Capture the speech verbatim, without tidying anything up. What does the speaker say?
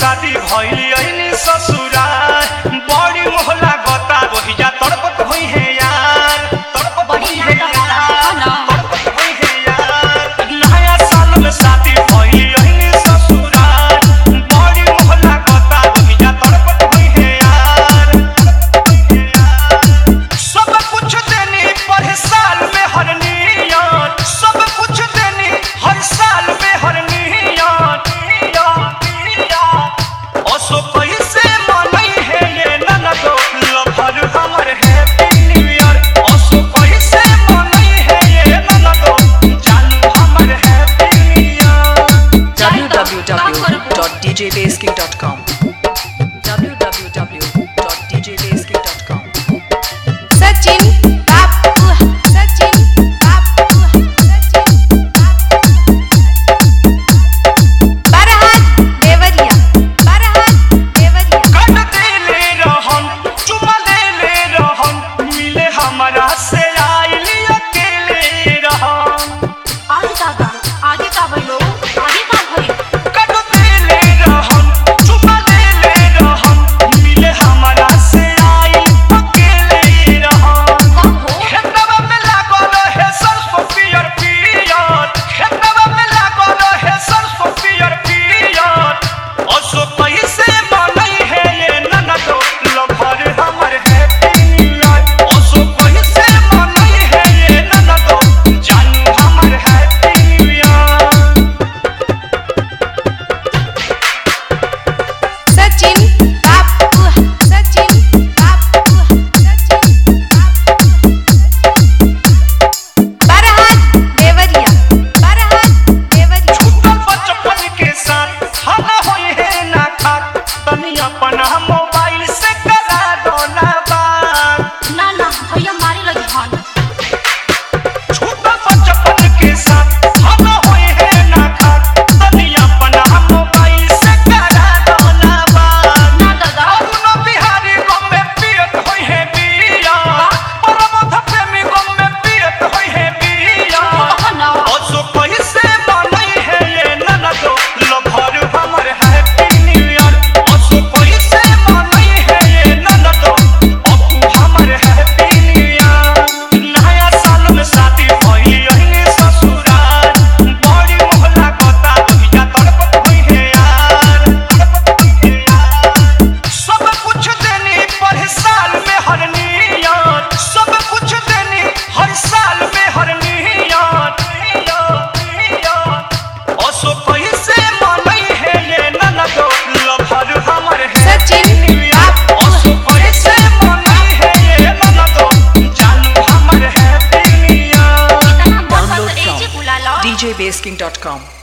शादी भइली अइनी ससुराल बड़ी मोहला गता वही जा तड़पत होई है यार तड़पत होई है यार तड़पत होई है यार नया साल में शादी भइली अइनी ससुराल बड़ी मोहला गता वही जा तड़पत होई है यार सब कुछ देनी पर साल में हर नियत सब कुछ देनी हर साल में हर नियत सो कैसे मनई है ये ननदो लभर हमर हैप्पी न्यू ईयर सो कैसे मनई है ये ननदो जानू हमर happy new year w w w dot d j basking dot com w w w dot d j basking dot com Sachin Bapu Sachin Bapu Sachin बरहात Deoria बरहात Deoria कट देले रहन चुमा लेले रहन मिले हमरा से आइली अकेले रहन आगे का का आगे का भइलो आगे का भइल कट देले रहन चुमा लेले रहन मिले हमरा से आइली अकेले रहन कहो खेतवा में लागल है सरसों पियर पियर खेतवा में लागल है सरसों पियर पियर असो कैसे मनई है ये ननदो लभर हमर हैप्पी न्यू ईयर असो कैसे मनई है ये ननदो जानू हमर happy new year Sachin Bapu Sachin Bapu Sachin बरहात Deoria बरहात Deoria छूटल बचपन के साथ खाना होई है ना खात तनी अपना मोबाइल से करा दो ना बात ना ना भैया मारे लगी हन छूटल बचपन के साथ खाना होई है ना खात तनी अपना मोबाइल से करा दो ना बात ना दादा अरुण बिहारी गम में पियत होई है बिया परमथ प्रेमी गम में पियत होई है बिया ना असो कैसे मनई है ये ननदो लभर हमर हैप्पी न्यू ईयर असो कैसे मनई है ये ननदो अपू हमर हैप्पी न्यू ईयर नया साल में शादी भइली अइनी ससुराल बड़ी मोहला गता वही जा तड़पत होई है यार तड़पत होई है यार सब कुछ देनी पर साल में हर नियत सब कुछ देनी हर साल में हर नियत असो कैसे मनई है ये ननदो लभर हमर सचिन बापू असो कैसे मनई है ये ननदो जानू हमर हैप्पी न्यू ईयर इतना मत Download एजे from बुला लो d j basking dot com